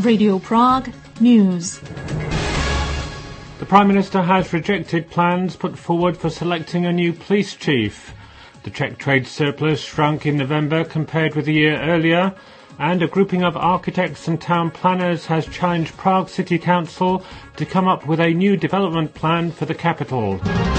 Radio Prague News. The Prime Minister has rejected plans put forward for selecting a new police chief. The Czech trade surplus shrunk in November compared with a year earlier, and a grouping of architects and town planners has challenged Prague City Council to come up with a new development plan for the capital.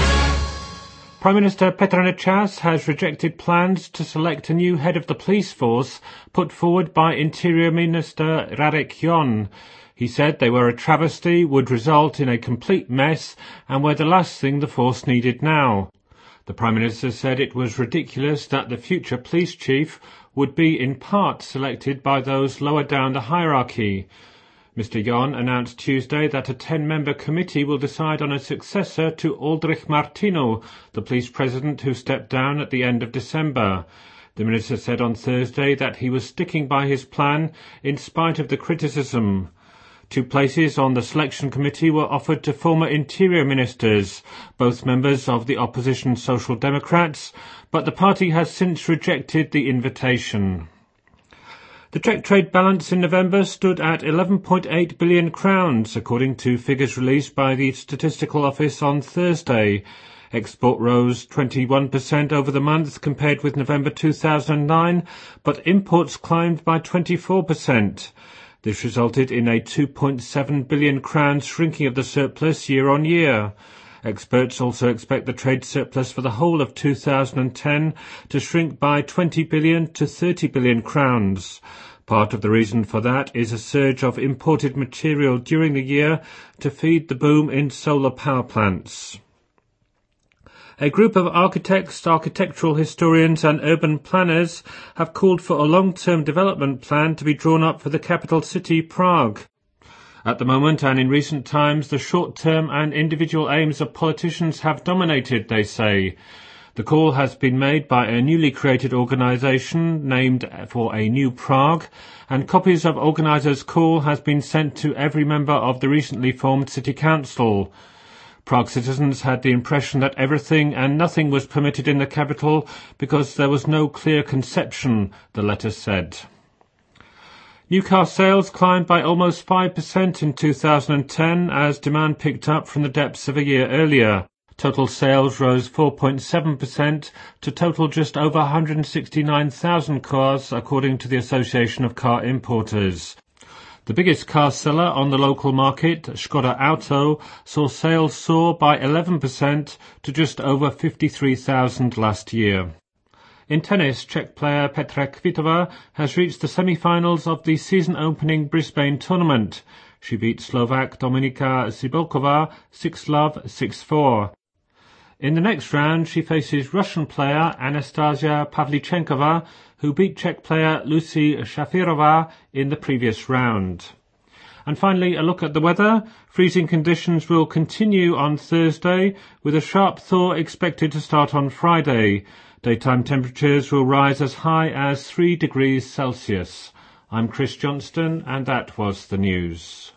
Prime Minister Petr Nečas has rejected plans to select a new head of the police force put forward by Interior Minister Radek Jon. He said they were a travesty, would result in a complete mess, and were the last thing the force needed now. The Prime Minister said it was ridiculous that the future police chief would be in part selected by those lower down the hierarchy. Mr. Jon announced Tuesday that a 10-member committee will decide on a successor to Oldrich Martinu, the police president who stepped down at the end of December. The minister said on Thursday that he was sticking by his plan in spite of the criticism. 2 places on the selection committee were offered to former interior ministers, both members of the opposition Social Democrats, but the party has since rejected the invitation. The Czech trade balance in November stood at 11.8 billion crowns, according to figures released by the Statistical Office on Thursday. Export rose 21% over the month compared with November 2009, but imports climbed by 24%. This resulted in a 2.7 billion crowns shrinking of the surplus year on year. Experts also expect the trade surplus for the whole of 2010 to shrink by 20 billion to 30 billion crowns. Part of the reason for that is a surge of imported material during the year to feed the boom in solar power plants. A group of architects, architectural historians and urban planners have called for a long-term development plan to be drawn up for the capital city, Prague. At the moment and in recent times, the short-term and individual aims of politicians have dominated, they say. The call has been made by a newly created organisation named for a new Prague, and copies of organisers' call has been sent to every member of the recently formed city council. Prague citizens had the impression that everything and nothing was permitted in the capital because there was no clear conception, the letter said. New car sales climbed by almost 5% in 2010 as demand picked up from the depths of a year earlier. Total sales rose 4.7% to total just over 169,000 cars, according to the Association of Car Importers. The biggest car seller on the local market, Škoda Auto, saw sales soar by 11% to just over 53,000 last year. In tennis, Czech player Petra Kvitova has reached the semi-finals of the season-opening Brisbane tournament. She beat Slovak Dominika Cibulková 6-love, 6-4. In the next round, she faces Russian player Anastasia Pavlyuchenkova, who beat Czech player Lucy Shafirova in the previous round. And finally, a look at the weather. Freezing conditions will continue on Thursday, with a sharp thaw expected to start on Friday. Daytime temperatures will rise as high as 3 degrees Celsius. I'm Chris Johnston, and that was the news.